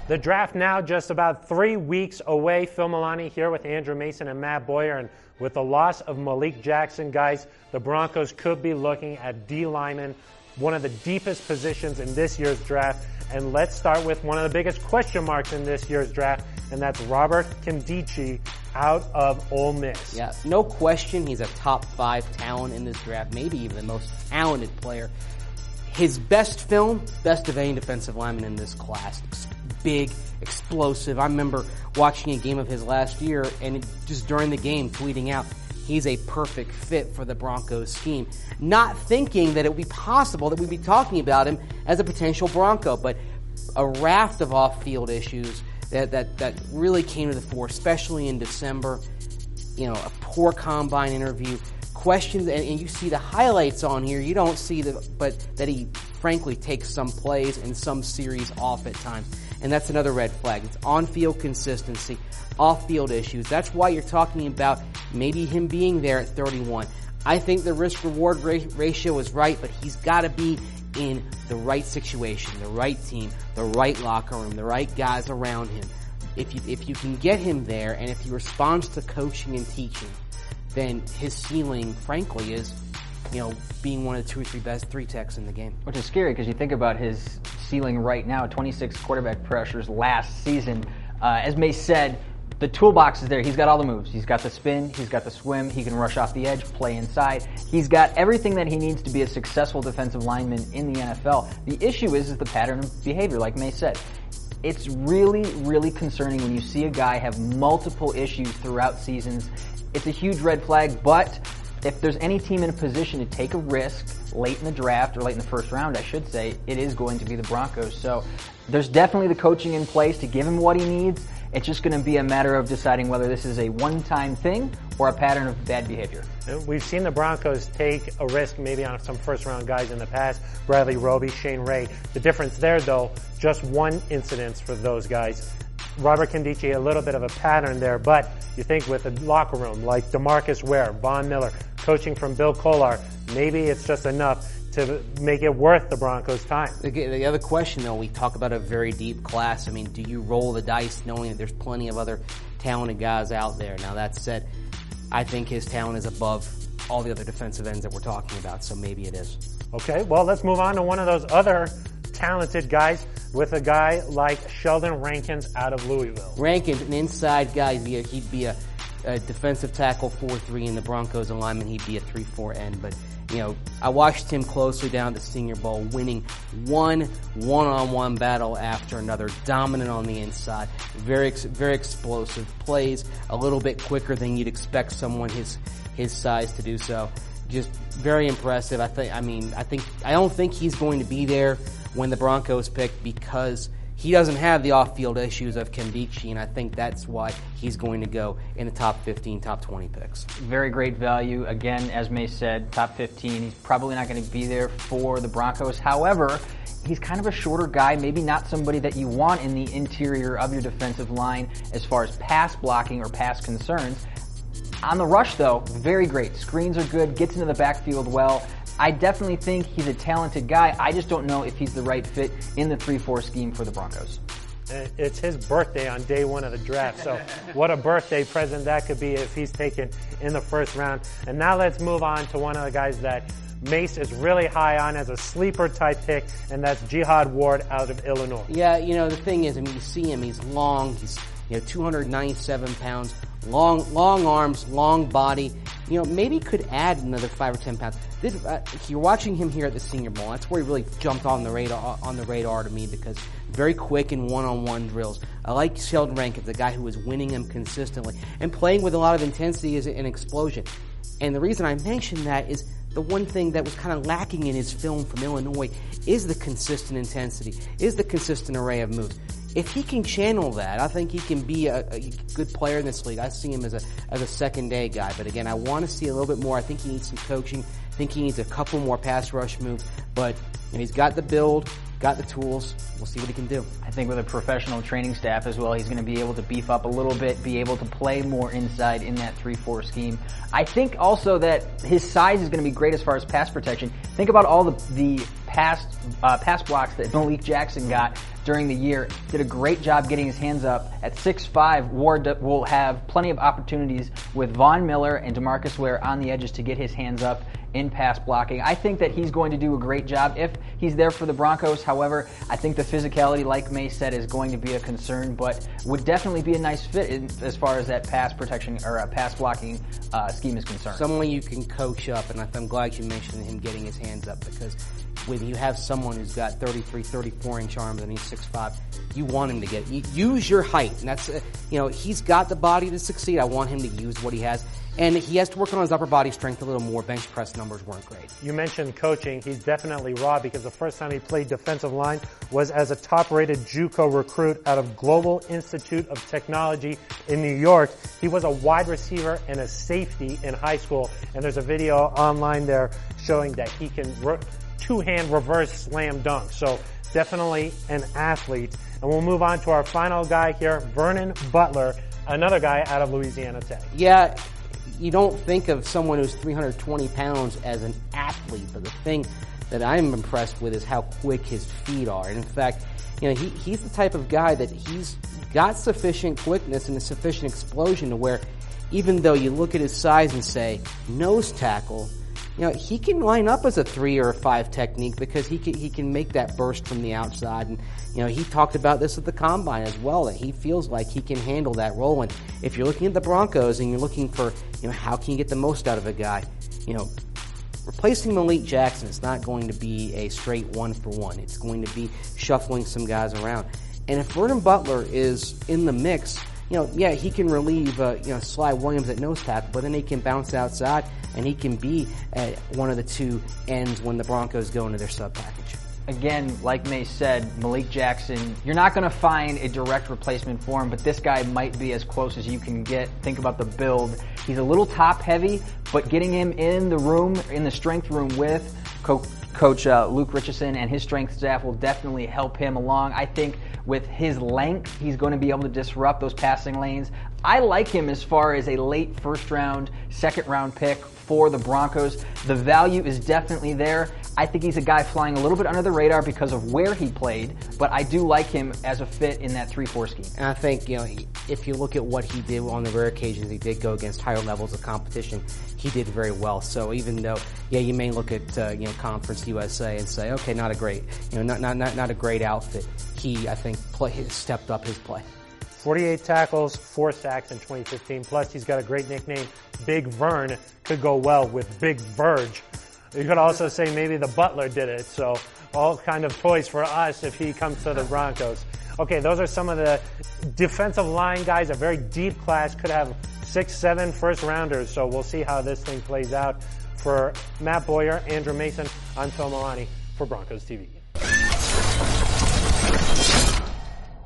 The draft now just about 3 weeks away. Phil Milani here with Andrew Mason and Matt Boyer. And with the loss of Malik Jackson, guys, the Broncos could be looking at D lineman, one of the deepest positions in this year's draft. And let's start with one of the biggest question marks in this year's draft, and that's Robert Nkemdiche out of Ole Miss. Yeah, no question he's a top 5 talent in this draft, maybe even the most talented player. His best film, best of any defensive lineman in this class. Big, explosive. I remember watching a game of his last year and just during the game tweeting out, he's a perfect fit for the Broncos scheme. Not thinking that it would be possible that we'd be talking about him as a potential Bronco, but a raft of off-field issues that really came to the fore, especially in December. You know, a poor combine interview, questions, and you see the highlights on here. You don't see but that he frankly takes some plays and some series off at times. And that's another red flag. It's on-field consistency, off-field issues. That's why you're talking about maybe him being there at 31. I think the risk-reward ratio is right, but he's got to be in the right situation, the right team, the right locker room, the right guys around him. If you can get him there, and if he responds to coaching and teaching, then his ceiling, frankly, is, you know, being one of the 2 or 3 best 3 techs in the game. Which is scary because you think about his ceiling right now, 26 quarterback pressures last season. As May said, the toolbox is there. He's got all the moves. He's got the spin. He's got the swim. He can rush off the edge, play inside. He's got everything that he needs to be a successful defensive lineman in the NFL. The issue is the pattern of behavior, like May said. It's really, really concerning when you see a guy have multiple issues throughout seasons. It's a huge red flag, but if there's any team in a position to take a risk late in the draft, or late in the first round, I should say, it is going to be the Broncos. So there's definitely the coaching in place to give him what he needs. It's just going to be a matter of deciding whether this is a one-time thing or a pattern of bad behavior. We've seen the Broncos take a risk maybe on some first-round guys in the past, Bradley Roby, Shane Ray. The difference there, though, just one incidence for those guys. Robert Nkemdiche, a little bit of a pattern there, but you think with a locker room like DeMarcus Ware, Von Miller, coaching from Bill Kollar, maybe it's just enough to make it worth the Broncos' time. The other question, though, we talk about a very deep class. I mean, do you roll the dice knowing that there's plenty of other talented guys out there? Now, that said, I think his talent is above all the other defensive ends that we're talking about, so maybe it is. Okay, well, let's move on to one of those other talented guys with a guy like Sheldon Rankins out of Louisville. Rankins, an inside guy, he'd be a defensive tackle 4-3 in the Broncos alignment. He'd be a 3-4 end, but you know, I watched him closely down at the Senior Bowl, winning one-on-one battle after another, dominant on the inside, very explosive plays, a little bit quicker than you'd expect someone his size to do so. Just very impressive. I don't think he's going to be there when the Broncos pick because he doesn't have the off-field issues of Nkemdiche, and I think that's why he's going to go in the top 15, top 20 picks. Very great value. Again, as May said, top 15. He's probably not going to be there for the Broncos. However, he's kind of a shorter guy, maybe not somebody that you want in the interior of your defensive line as far as pass blocking or pass concerns. On the rush, though, very great. Screens are good, gets into the backfield well. I definitely think he's a talented guy. I just don't know if he's the right fit in the 3-4 scheme for the Broncos. It's his birthday on day 1 of the draft, so what a birthday present that could be if he's taken in the first round. And now let's move on to one of the guys that Mace is really high on as a sleeper type pick, and that's Jihad Ward out of Illinois. Yeah, you know, the thing is, I mean, you see him, he's long, he's 297 pounds, long arms, long body. You know, maybe could add another 5 or 10 pounds. You're watching him here at the Senior Bowl. That's where he really jumped on the radar to me because very quick in one-on-one drills. I like Sheldon Rankins, the guy who was winning them consistently and playing with a lot of intensity and explosion. And the reason I mention that is the one thing that was kind of lacking in his film from Illinois is the consistent intensity, is the consistent array of moves. If he can channel that, I think he can be a good player in this league. I see him as a second-day guy. But again, I want to see a little bit more. I think he needs some coaching. I think he needs a couple more pass rush moves. But he's got the build, got the tools. We'll see what he can do. I think with a professional training staff as well, he's going to be able to beef up a little bit, be able to play more inside in that 3-4 scheme. I think also that his size is going to be great as far as pass protection. Think about all the pass blocks that Malik Jackson got during the year. Did a great job getting his hands up. At 6'5", Ward will have plenty of opportunities with Von Miller and DeMarcus Ware on the edges to get his hands up in pass blocking. I think that he's going to do a great job if he's there for the Broncos. However, I think the physicality, like May said, is going to be a concern, but would definitely be a nice fit as far as that pass protection or pass blocking scheme is concerned. Someone you can coach up, and I'm glad you mentioned him getting his hands up, because when you have someone who's got 33, 34-inch arms and he's 6'5", you want him to use your height. And that's, he's got the body to succeed. I want him to use what he has. And he has to work on his upper body strength a little more. Bench press numbers weren't great. You mentioned coaching. He's definitely raw, because the first time he played defensive line was as a top-rated JUCO recruit out of Global Institute of Technology in New York. He was a wide receiver and a safety in high school. And there's a video online there showing that he can two-hand reverse slam dunk. So definitely an athlete. And we'll move on to our final guy here, Vernon Butler, another guy out of Louisiana Tech. Yeah, you don't think of someone who's 320 pounds as an athlete, but the thing that I'm impressed with is how quick his feet are. And in fact, he's the type of guy that he's got sufficient quickness and a sufficient explosion to where even though you look at his size and say, nose tackle, he can line up as a 3 or a 5 technique, because he can make that burst from the outside. And, he talked about this at the Combine as well, that he feels like he can handle that role. And if you're looking at the Broncos and you're looking for, how can you get the most out of a guy, replacing Malik Jackson is not going to be a straight 1-for-1. It's going to be shuffling some guys around. And if Vernon Butler is in the mix, he can relieve, Sly Williams at nose tackle, but then he can bounce outside and he can be at one of the two ends when the Broncos go into their sub package. Again, like May said, Malik Jackson, you're not going to find a direct replacement for him, but this guy might be as close as you can get. Think about the build. He's a little top heavy, but getting him in the strength room with Coach Luke Richardson and his strength staff will definitely help him along. I think with his length, he's going to be able to disrupt those passing lanes. I like him as far as a late first round, second round pick for the Broncos. The value is definitely there. I think he's a guy flying a little bit under the radar because of where he played, but I do like him as a fit in that 3-4 scheme. And I think, if you look at what he did on the rare occasions he did go against higher levels of competition, he did very well. So even though, you may look at, Conference USA and say, okay, not a great, not a great outfit. He, I think, stepped up his play. 48 tackles, 4 sacks in 2015. Plus, he's got a great nickname. Big Vern could go well with Big Verge. You could also say maybe the Butler did it. So all kind of toys for us if he comes to the Broncos. Okay, those are some of the defensive line guys. A very deep class. Could have 6-7 first rounders. So we'll see how this thing plays out. For Matt Boyer, Andrew Mason, I'm Phil Milani for Broncos TV.